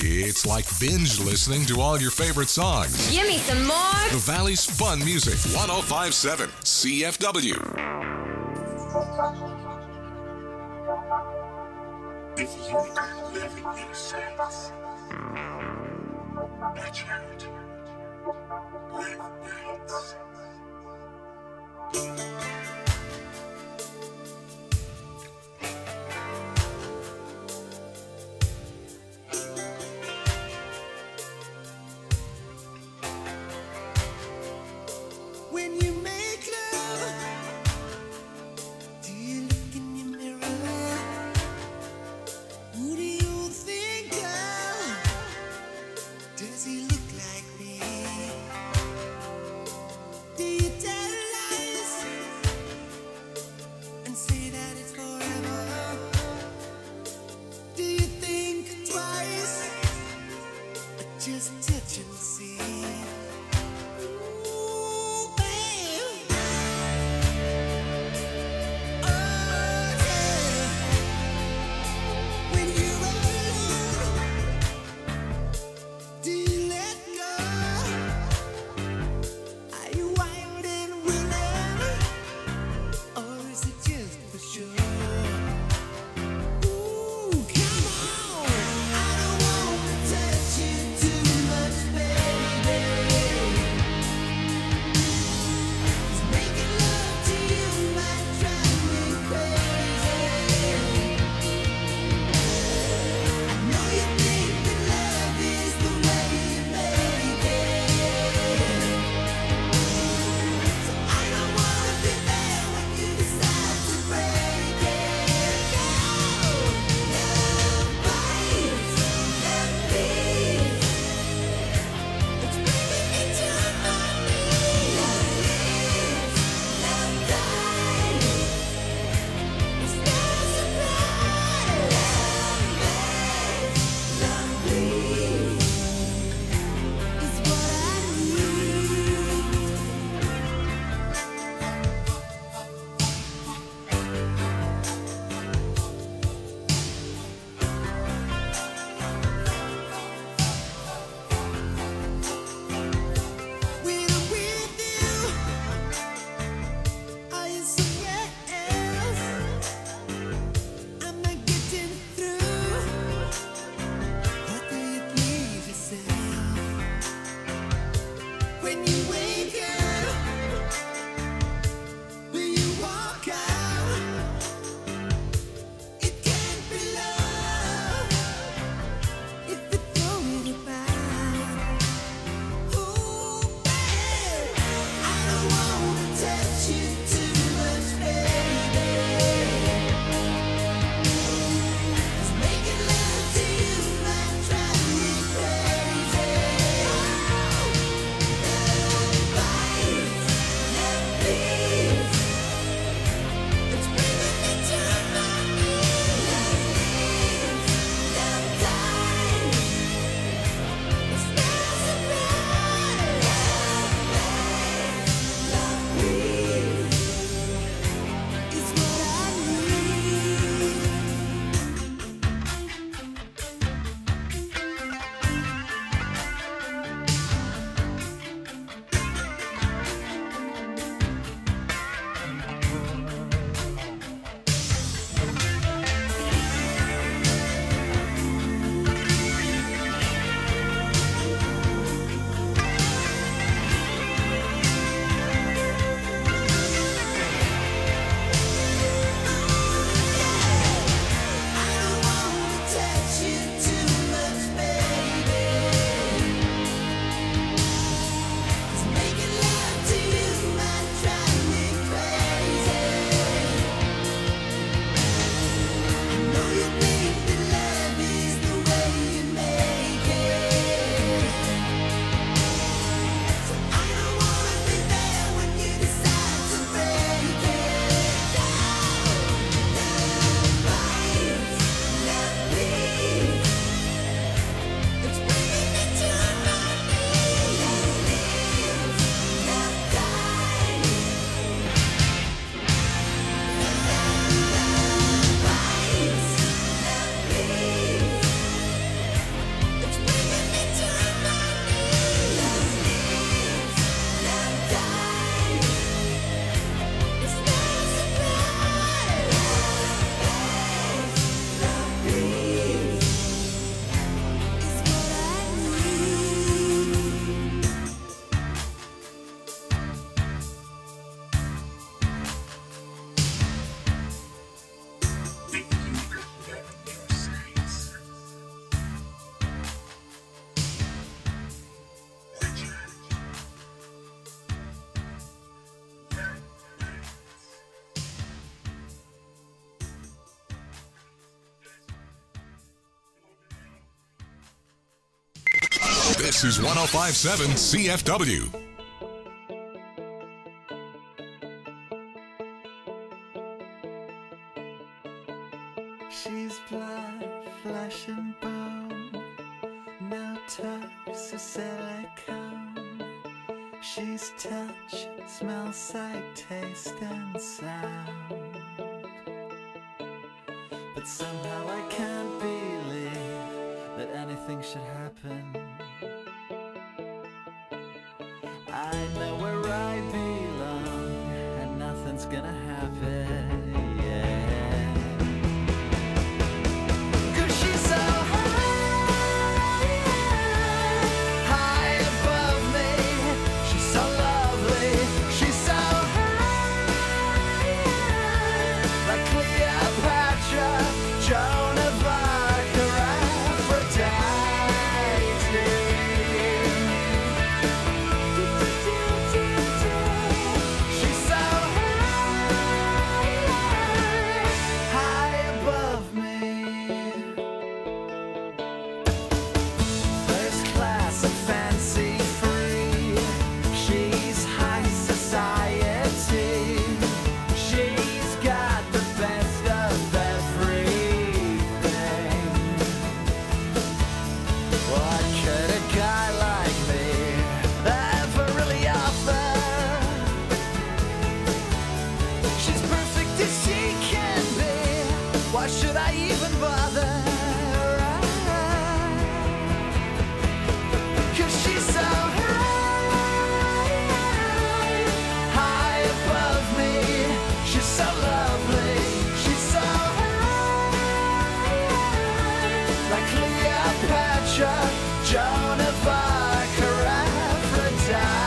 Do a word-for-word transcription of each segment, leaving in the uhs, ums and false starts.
It's like binge listening to all your favorite songs. Give me some more. The Valley's fun music. ten fifty-seven C F W. If you could live in your sense, Richard, live nights. When you make love, do you look in your mirror? Who do you think of? Does he look like me? Do you tell lies and say that it's forever? Do you think twice or just touch and see? Ooh, babe. Oh, yeah. When you're alone, do you let go? Are you wild and willing, or is it just for sure? Ooh, come on! I don't wanna touch you too much, baby. 'Cause making love to you might drive me crazy. I know you think that love is the way you make it. So I don't wanna be there when you decide to break This is one oh five point seven C F W. She's blood, flesh and bone, no tox or silicone. She's touch, smell, sight, taste and sound. But somehow I can't believe that anything should happen. I know where I belong and nothing's gonna happen, yeah. Cause she's so high, high above me. She's so lovely, she's so high, like Cleopatra, Joan of Arc, or Aphrodite. She's so high, high above me. First class and fancy free. She's high society. She's got the best of everything. What could a guy like me ever really offer? She's perfect as she can be. Why should I even bother? Cause she's so high, high above me. She's so lovely, she's so high, like Cleopatra, Joan of Arc, or Aphrodite.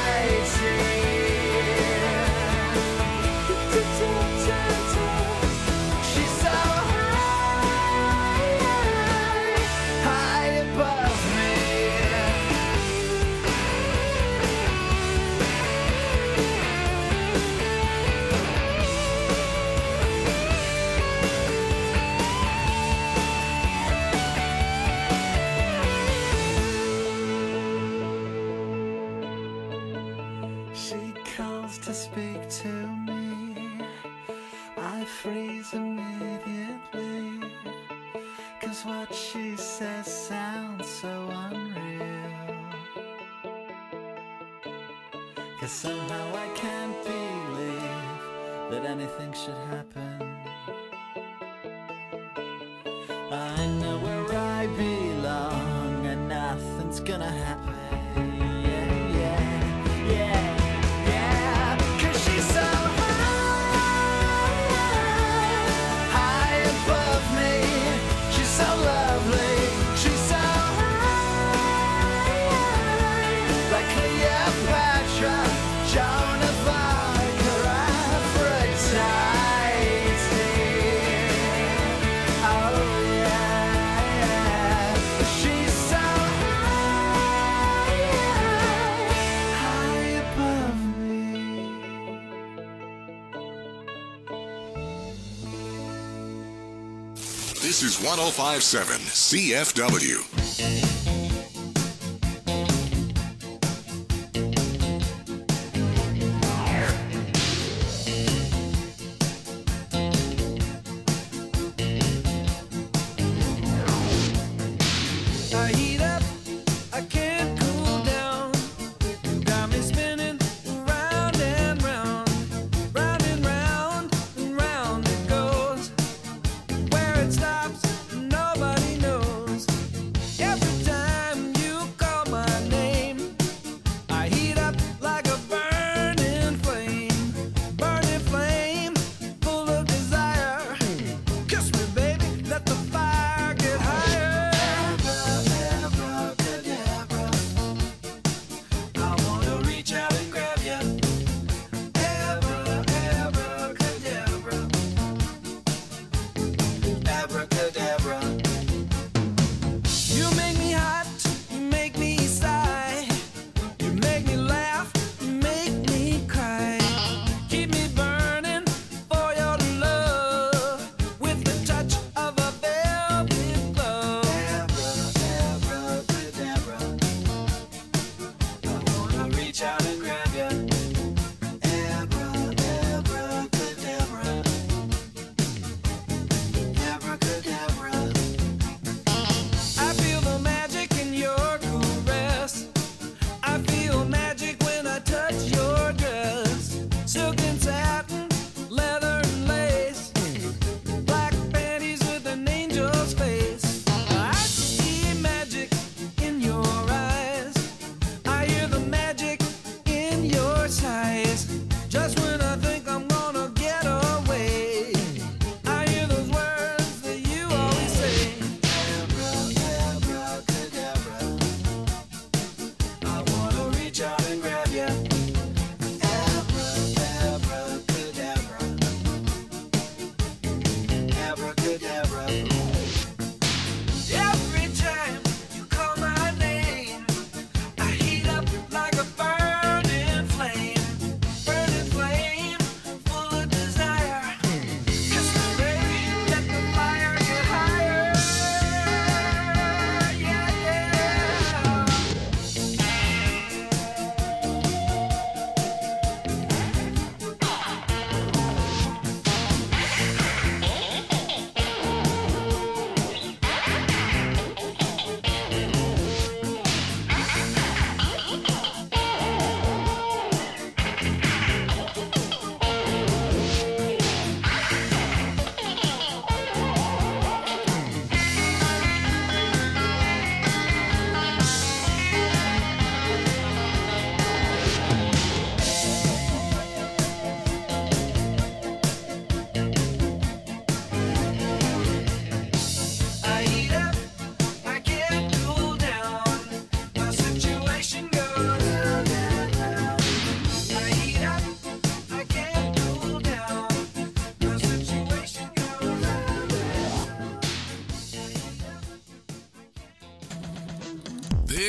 She's so high, high above me. She calls to speak to me. I freeze immediately. Cause what she says sounds so unreal. Cause somehow I can't believe that anything should happen. I know where I belong and nothing's gonna happen. Yeah, yeah, yeah, yeah. Cause she's so high, high above me. She's so lovely, she's so high, like Cleopatra, Joan of Arc, or Aphrodite. Oh yeah, she's so high, high above me. This is one oh five point seven C F W. I heat up, I can't cool down. You got me spinning round and round, round and round and round it goes. Where it stops, nobody knows. Every time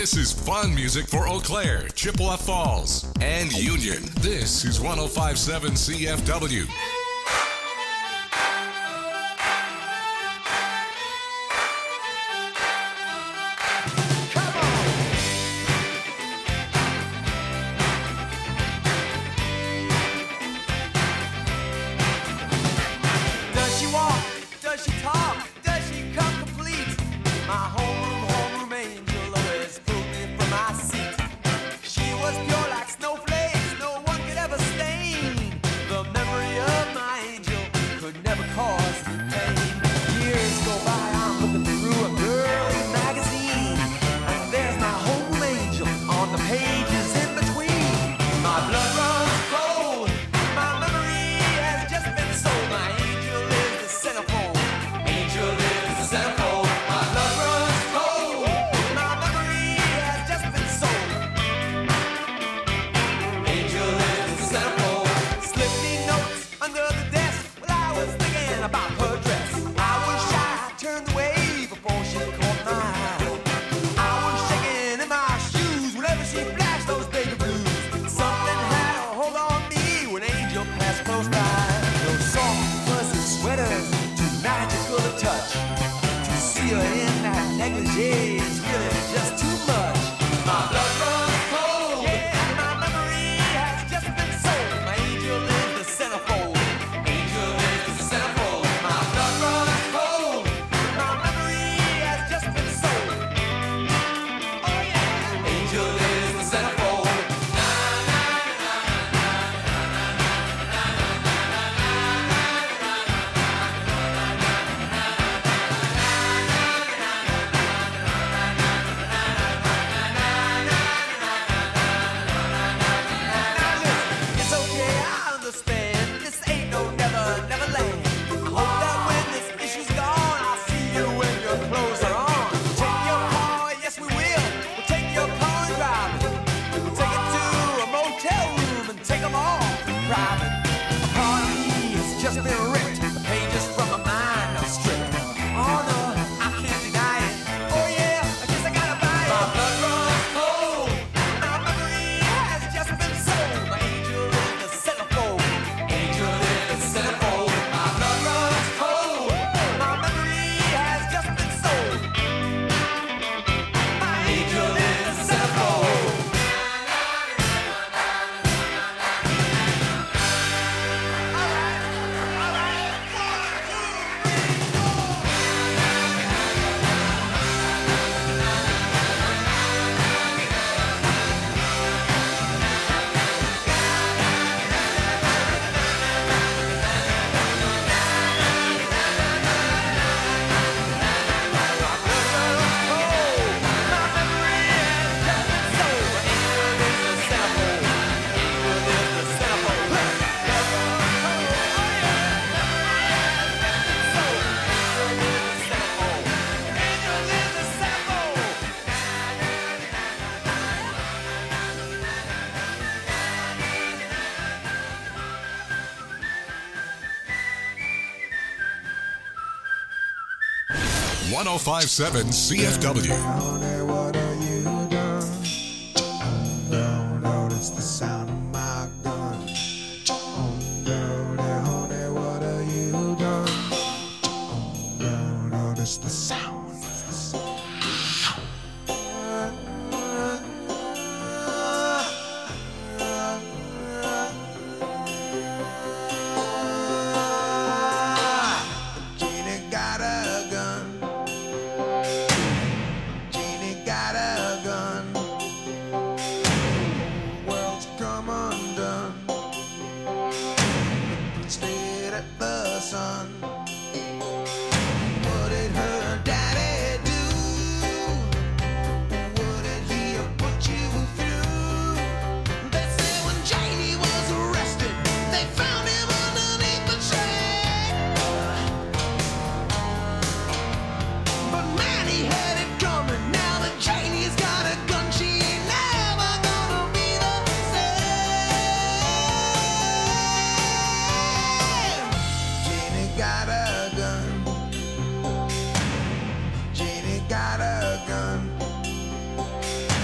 This is fun music for Eau Claire, Chippewa Falls, and Union. This is one oh five point seven C F W. Does she walk? Does she talk? Does she come complete? My homeroom, homeroom angel always pulled me from my seat. She was pure like snowflakes, no one could ever stain. The memory of my angel could never cause me pain. Years go by, I'm looking through a girly magazine, and there's my homeroom angel on the pages in between. My blood runs cold, my memory has just been sold. My angel is the centerfold, angel is the centerfold. My blood runs cold, my memory has just been sold. Angel is the centerfold. Slip me notes under the desk while I was thinking about her dress. I was shy, turned away before she caught my eye. I was shaking in my shoes whenever she flashed those baby blues. Something had a hold on me when Angel passed close by. Those soft, fuzzy sweaters, too magical to touch. To see her in that negligee is really just too much. My blood runs cold, yeah, my memory has just been sold. My angel is the centerfold, angel is the centerfold. My blood runs cold, my memory has just been sold. Oh yeah, angel is the centerfold. Now listen, it's okay, I understand. This ain't no never, never land. I hope that when this issue's gone, I'll see you when your clothes are on. Take your car, yes we will. We'll take your car and drive it. We'll take it to a motel room and take them all private. A part of me has just been ripped. The pages from my mind are stripped. Oh no, I can't deny it. Oh yeah, I guess I gotta buy it. My blood runs cold. My memory has just been sold. My angel is the centerfold. Angel is the centerfold. My blood runs cold. My memory has just been sold. My angel is the centerfold. one oh five point seven C F W. Honey, what have you done? Don't notice the sound of my gun. Honey, honey, what have you done? Don't notice the sound. Genie got a gun. Genie got a gun. World's come undone. Straight at the sun. What did her daddy do? What did he put you through? They say when Janie was arrested, they found him underneath the tree. But man, he had it coming. Now that Janie's got a gun, she ain't never gonna be the same. Janie got a gun. Janie got a gun.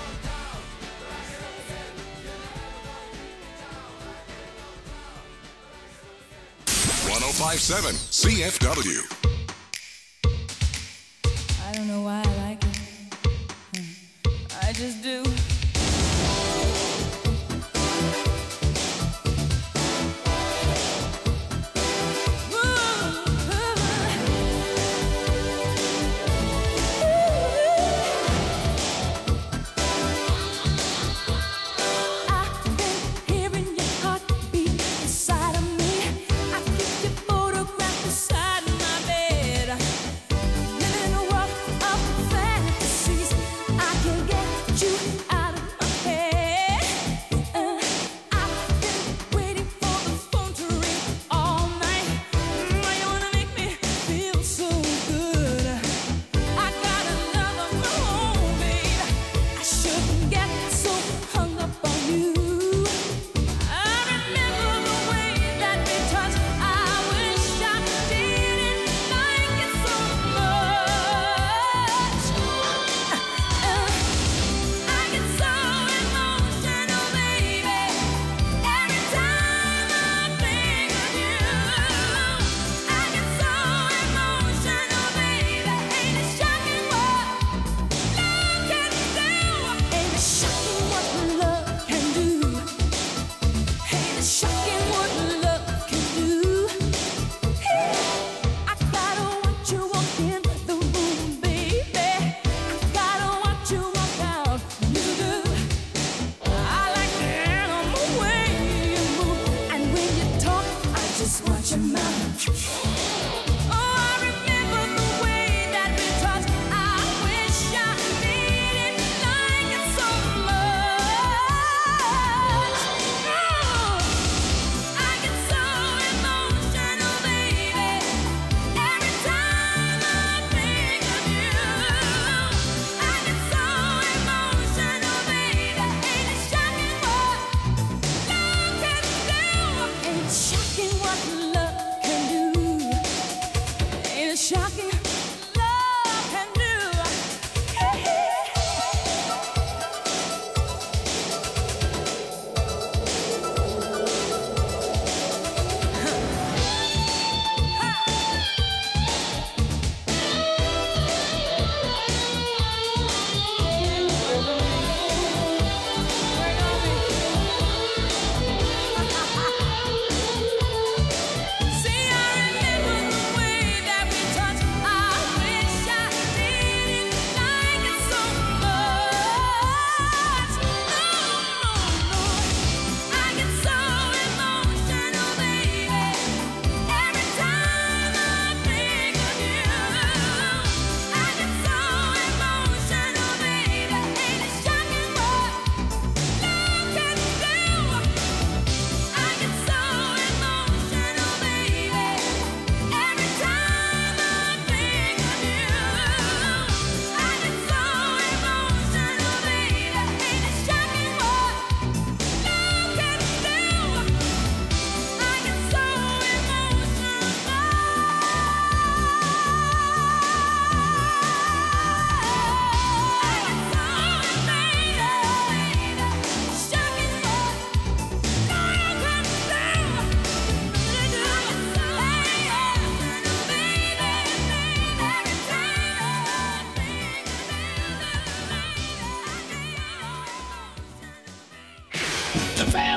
one oh five point seven C F W. I don't know why I like it. I just do. You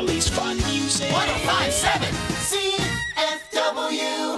Valley's fun music. one oh five point seven C F W.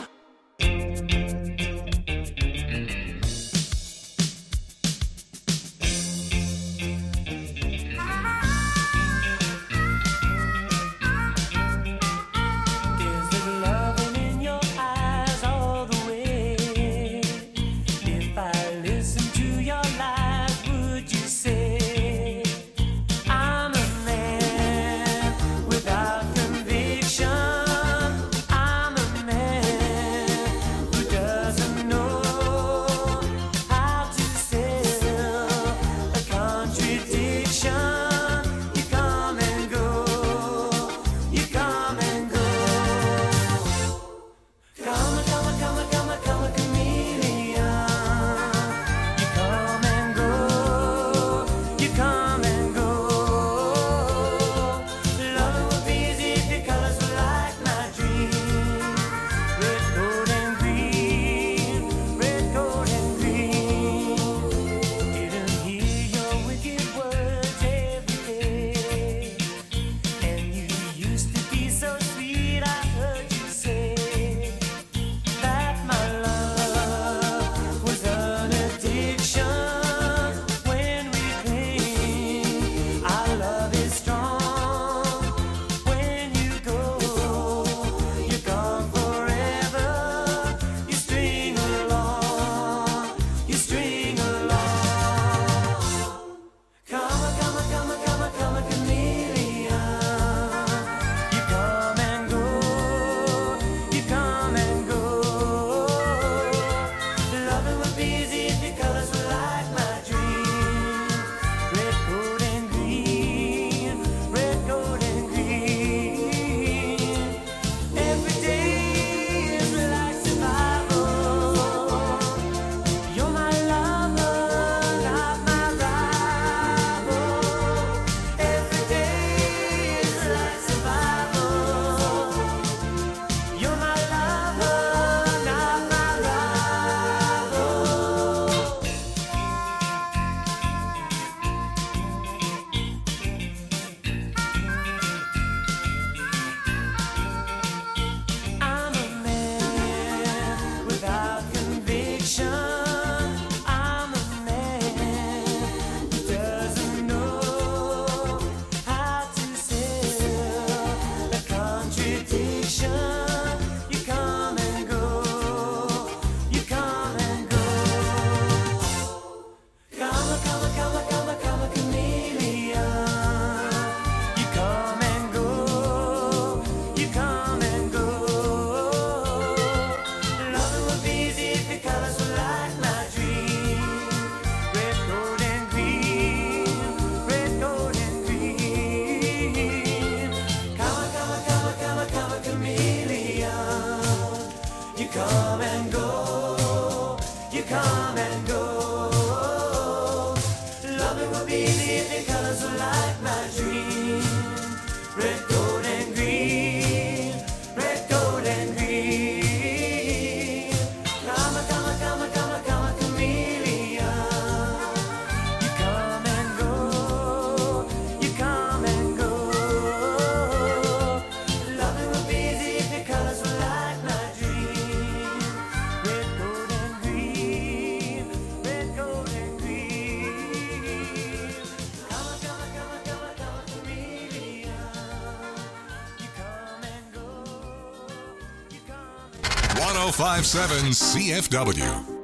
one oh five point seven C F W.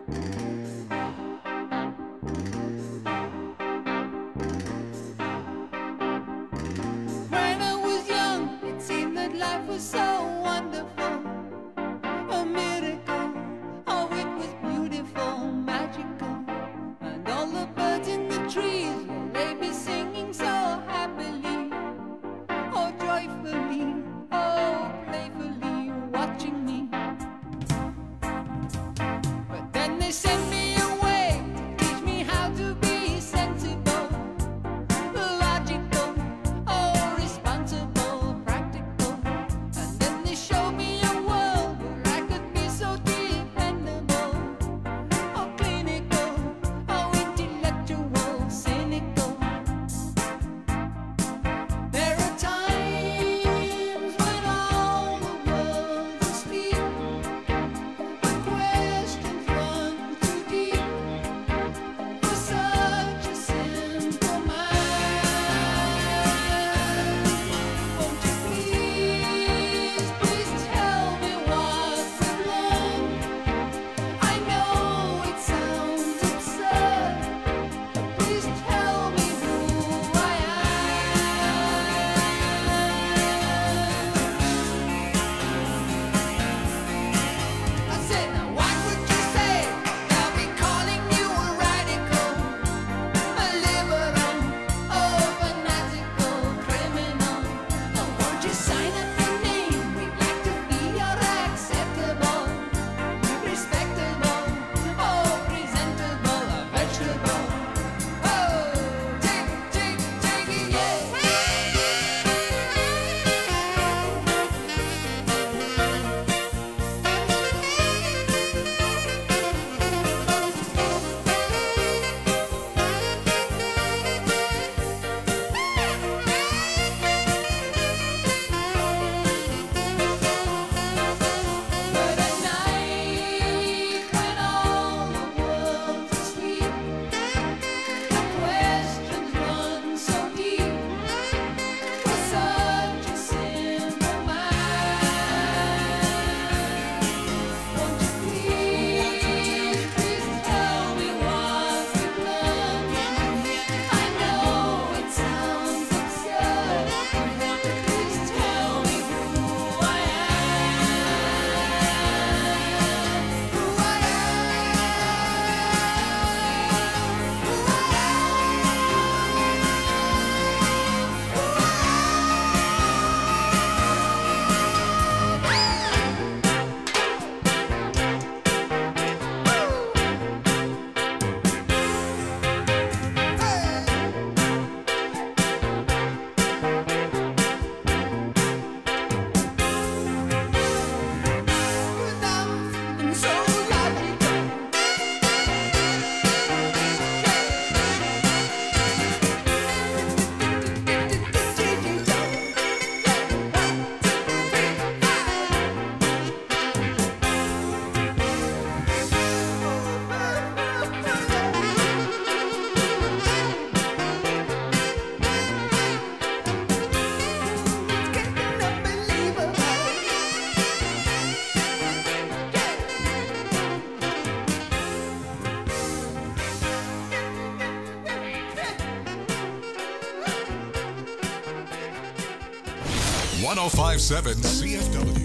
When I was young, it seemed that life was so wonderful. A miracle, oh, it was beautiful, magical. And all the birds in the trees, well, they be singing so happily, oh, joyfully, oh, playfully, watching me. But then one oh five point seven C F W.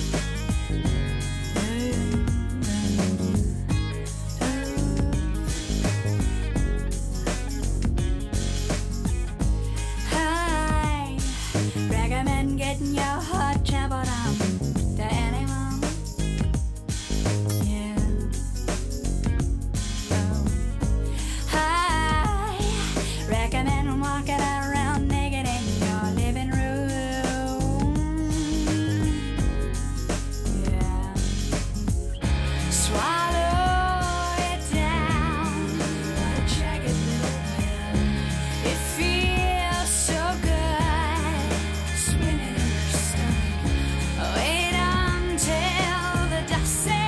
I recommend getting your hot temper down to anyone. Yeah. Oh. I recommend walking around naked in your living room. Yeah. Swallow it down. What a jagged little pill. It feels so good, spinning in your stomach. Wait until the dust settles.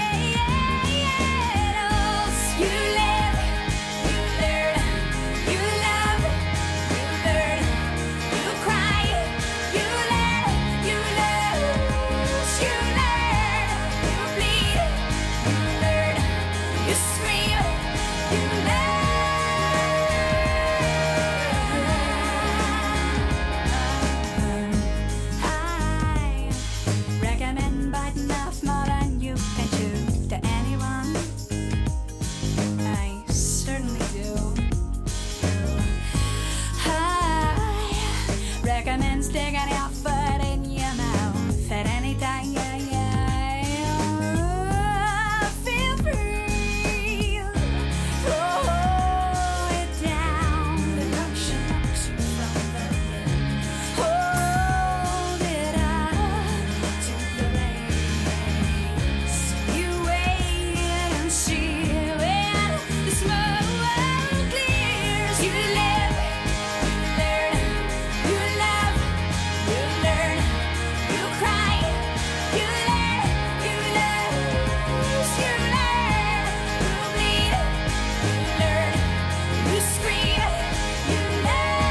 You live, you learn, you love, you learn, you cry, you learn, you lose, you learn, you bleed, you learn, you scream, you learn. I recommend biting off more than you can chew to anyone. I certainly do. I recommend sticking your foot in your mouth at any time. Feel free. Throw it down. The lotion knocks you from the lid. Hold it up to the lace. You wait and see when the smoke clears. You live, you learn, you love, you learn, you cry, you learn, you lose, you learn, you bleed, you learn, you scream, you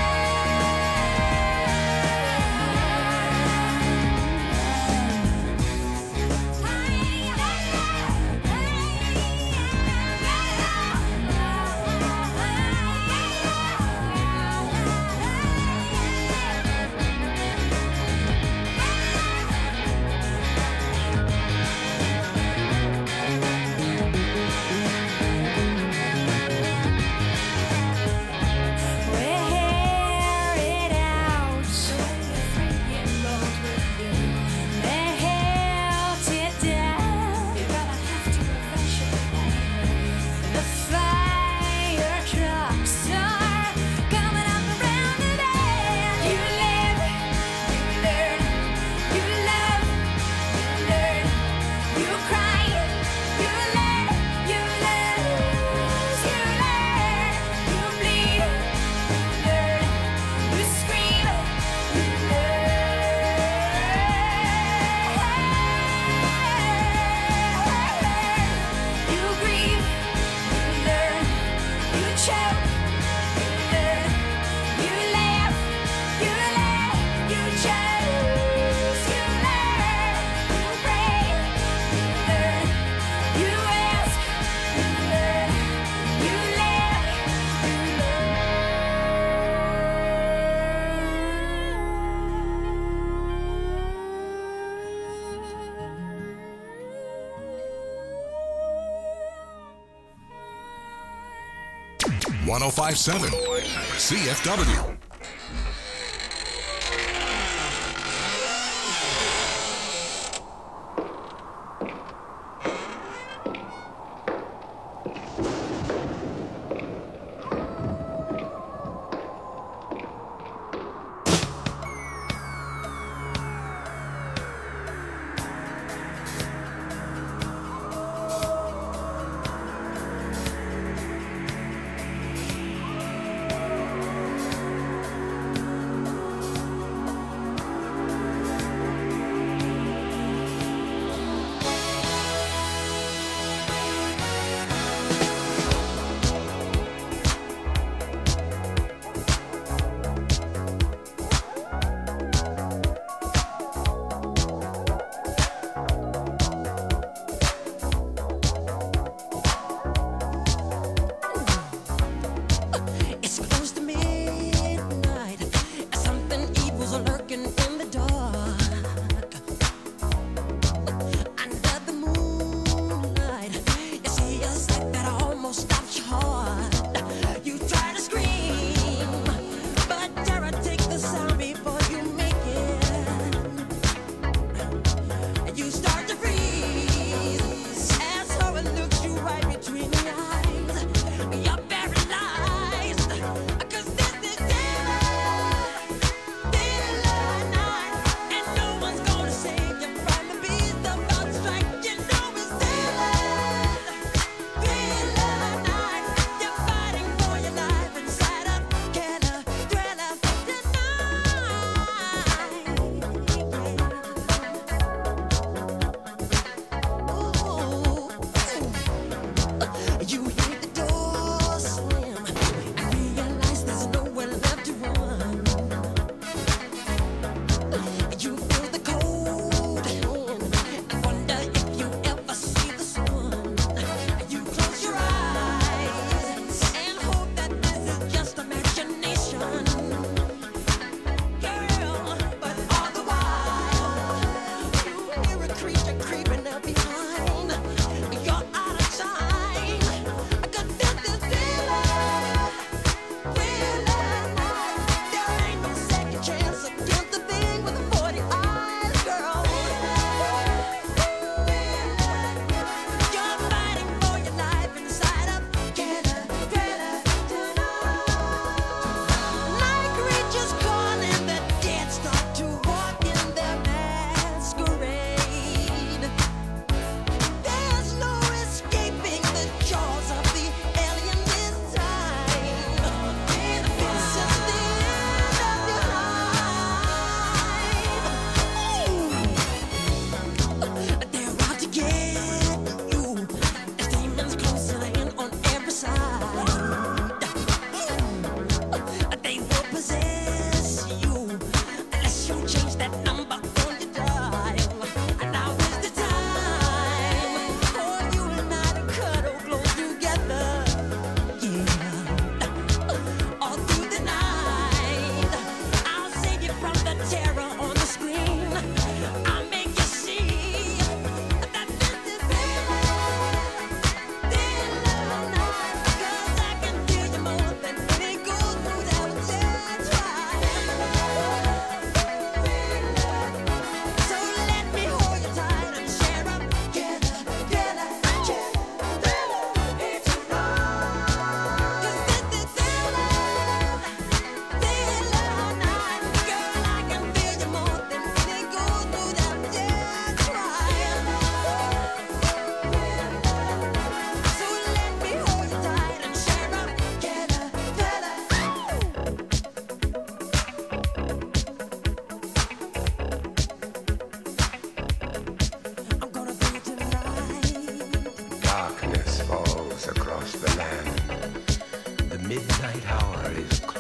wear it out. They held it down. You're gonna have to eventually. The fire trucks are coming up around the bend. You live, you learn, you love, you learn, you cry, you learn, you lose, you learn, you bleed, you learn, you scream, you learn, you grieve, you learn, you choke, you learn, you laugh, you laugh, you choose, you learn, you pray, you learn, you ask, you learn, you live, one oh five point seven C F W.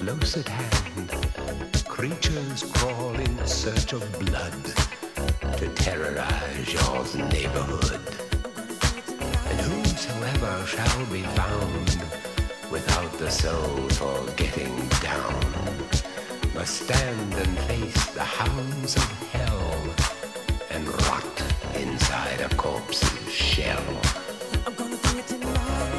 close at hand, creatures crawl in search of blood to terrorize your neighborhood. And whosoever shall be found without the soul for getting down must stand and face the hounds of hell and rot inside a corpse's shell. I'm gonna do it tonight.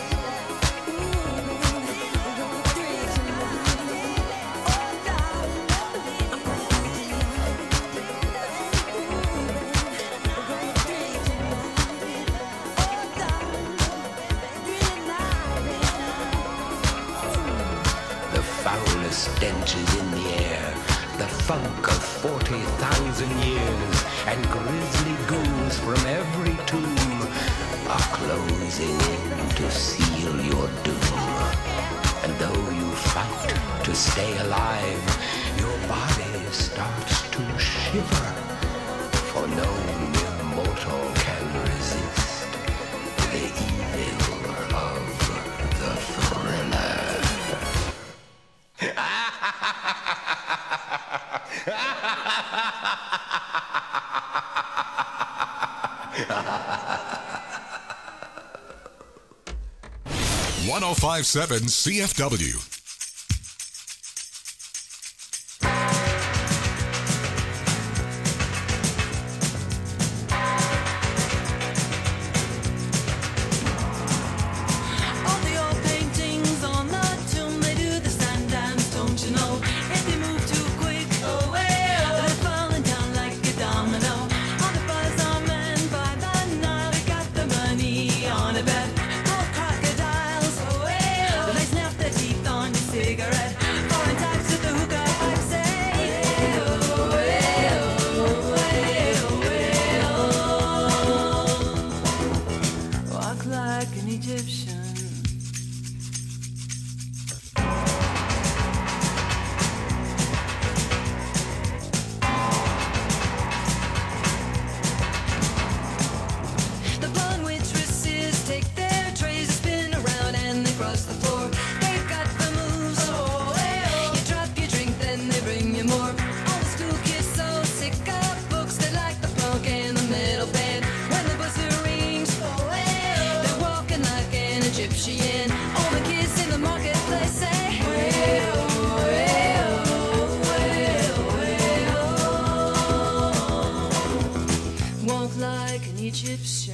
The foulest stench is in the air, the funk of forty thousand years, and grisly ghouls from every tomb are closing in to seal your doom. And though you fight to stay alive, your body starts to shiver, for no mere mortal can resist the evil of the thriller. one oh five point seven C F W. All the old paintings on the tomb, they do the sand dance, don't you know? If they move too quick, oh well, they're falling down like a domino. All the buzz are men by the Nile, they got the money on a bet. Gold crocodiles, oh well, they snap their teeth on your cigarette. Foreign types with the hookah pipe say, oh well, oh well. Walk like an Egyptian. The blonde waitresses take their trays, spin around and they cross the floor. They've got the moves, oh well. You drop your drink, then they bring you more. All the school kids so sick of books, they like the punk and the metal band. When the buzzer rings, oh well, they're walking like an Egyptian. All the kids in the marketplace say, well, well, well, well. Walk like an Egyptian.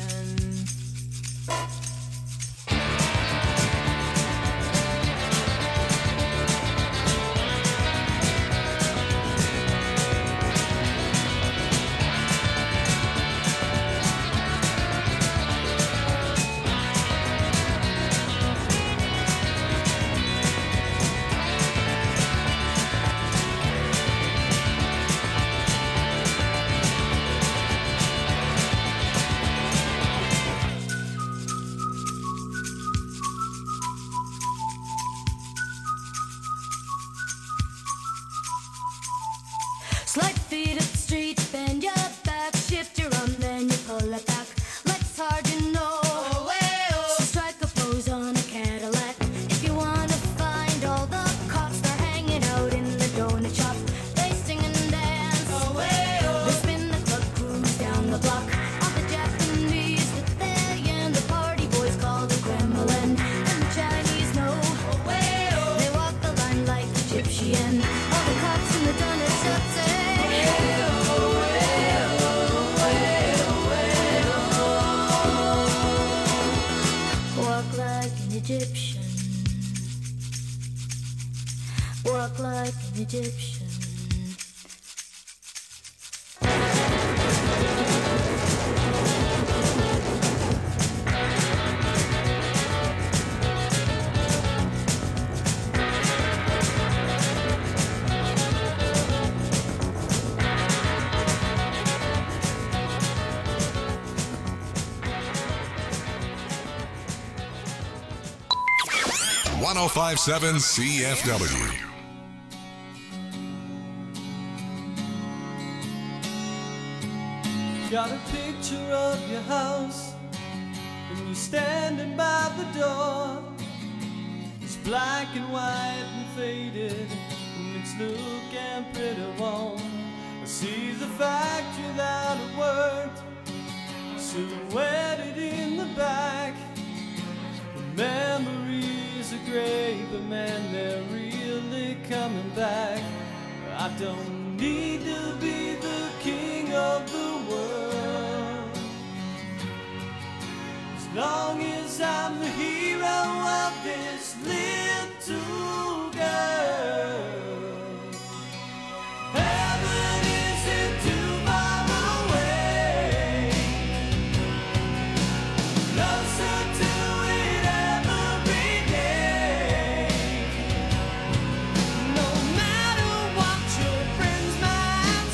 Slide feet up the street, bend your back, shift your arm, then you pull it back. Legs hard, you know. Oh, well. So strike a pose on a Cadillac. If you wanna find all the cops, they're hanging out in the donut shop. They sing and dance. Oh, well. They spin the club cruise down the block. All the Japanese with their yen, the party boys call the Kremlin. And the Chinese know. Oh, well. They walk the line like Egyptian. All the cops in the donut shop say, walk like an Egyptian. Walk like an Egyptian. one oh five point seven C F W. Got a picture of your house, and you standing by the door. This black and white and faded, and it's looking pretty warm. I see the factory that I worked, silhouetted in the back. The memories are great, but man, they're really coming back. I don't need to be the king of the world, as long as I'm the hero of this little girl. Heaven isn't too far away, closer to it every day. No matter what your friends might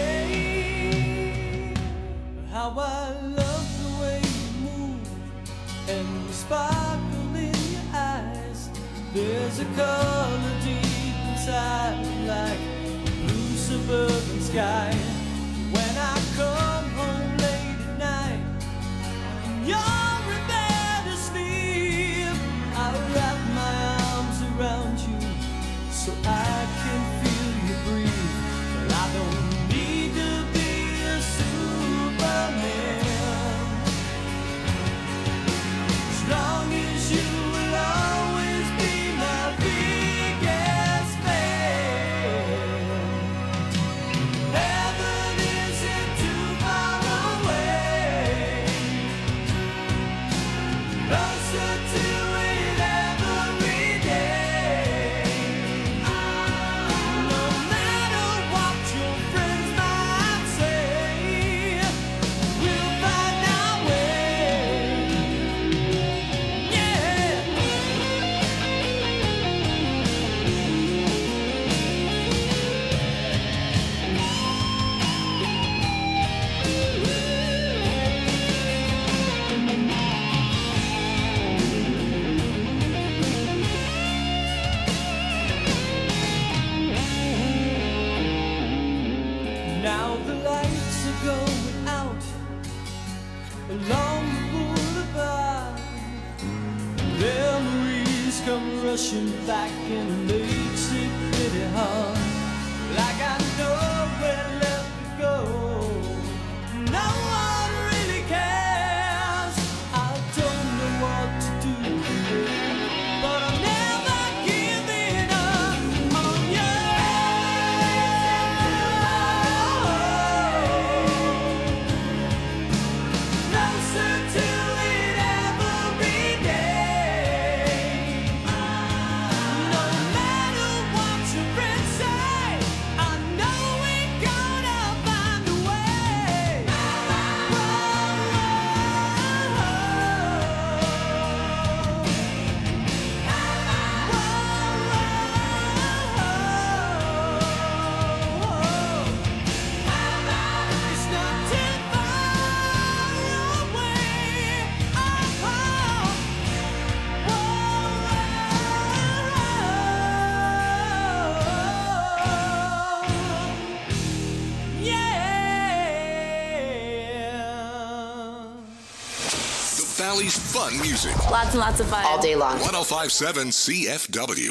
say, how I love the way you move and the sparkle in your eyes. There's a color deep inside, like a blue suburban sky. When I come home late at night and you're in bed asleep, I wrap my arms around you so I can feel you breathe. But I don't need to be a Superman, as long as you will always be my biggest fan. Heaven isn't too far away, closer to it every day. No matter what your friends might say, we'll find our way. Yeah. Now the lights are going out along the boulevard. Memories come rushing back and it makes it pretty hard. Like I know where left to go, no one really cares. I don't know what to do, but I'm never giving up on you. Closer to it every day. No matter what your friends say, I know we're gonna find a way. It's not too far away. Yeah. The Valley's fun music. Lots and lots of fun. All day long. one oh five point seven C F W.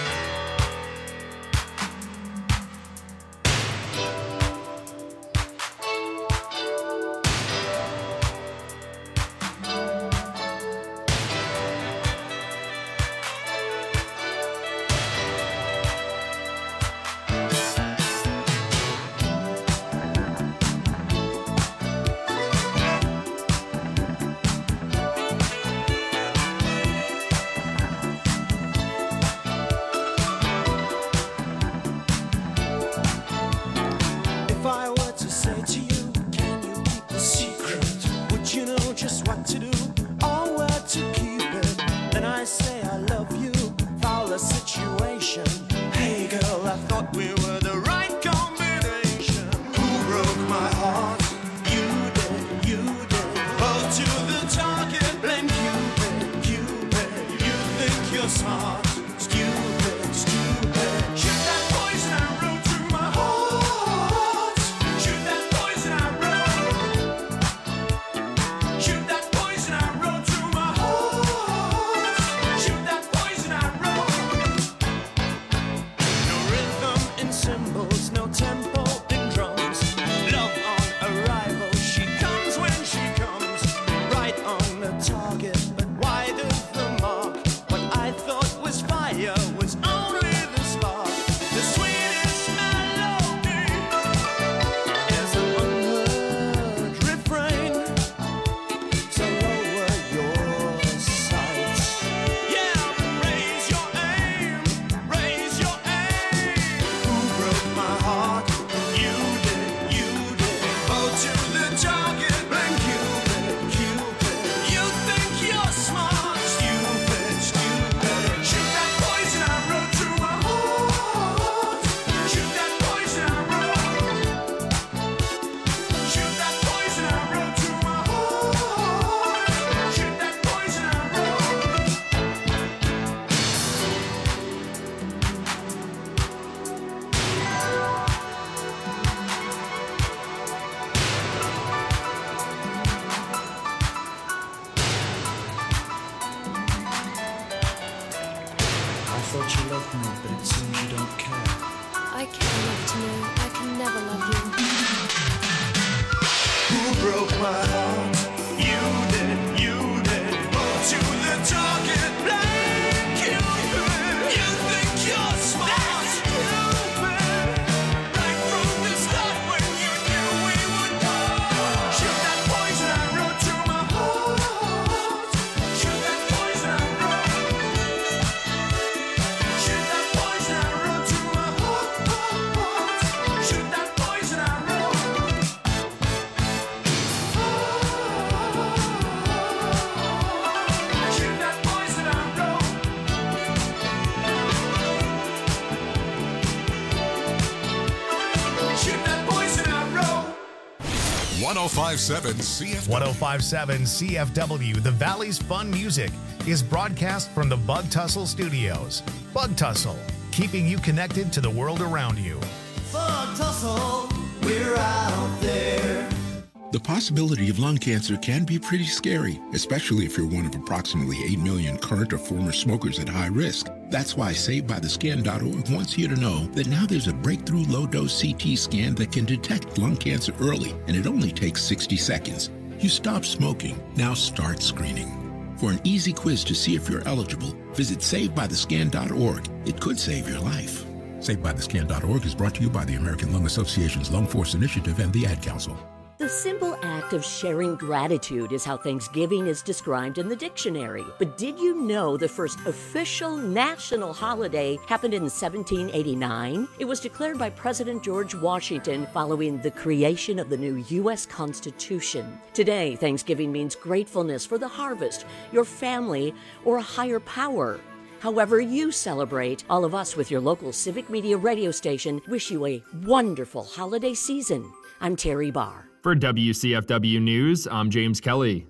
If I were to say to you, can you keep the secret? Would you know just what to do or where to keep it? Then I say I love you, foul a situation. Hey girl, I thought we were the right combination. Who broke my heart? You did, you did. Hold to the target, blame Cupid, Cupid. You think you're smart, stupid, stupid. Shoot that poison arrow through my heart. Shoot that poison arrow. Shoot that poison arrow through my heart. Shoot that poison arrow. one oh five point seven C F W. one oh five point seven C F W, the Valley's fun music, is broadcast from the Bug Tussle Studios. Bug Tussle, keeping you connected to the world around you. Bug Tussle, we're out there. The possibility of lung cancer can be pretty scary, especially if you're one of approximately eight million current or former smokers at high risk. That's why Saved By The Scan dot org wants you to know that now there's a breakthrough low-dose C T scan that can detect lung cancer early, and it only takes sixty seconds. You stop smoking, now start screening. For an easy quiz to see if you're eligible, visit Saved By The Scan dot org. It could save your life. Saved By The Scan dot org is brought to you by the American Lung Association's Lung Force Initiative and the Ad Council. The simple act of sharing gratitude is how Thanksgiving is described in the dictionary. But did you know the first official national holiday happened in seventeen eighty-nine? It was declared by President George Washington following the creation of the new U S Constitution. Today, Thanksgiving means gratefulness for the harvest, your family, or a higher power. However you celebrate, all of us with your local Civic Media radio station wish you a wonderful holiday season. I'm Terry Barr. For W C F W News, I'm James Kelly.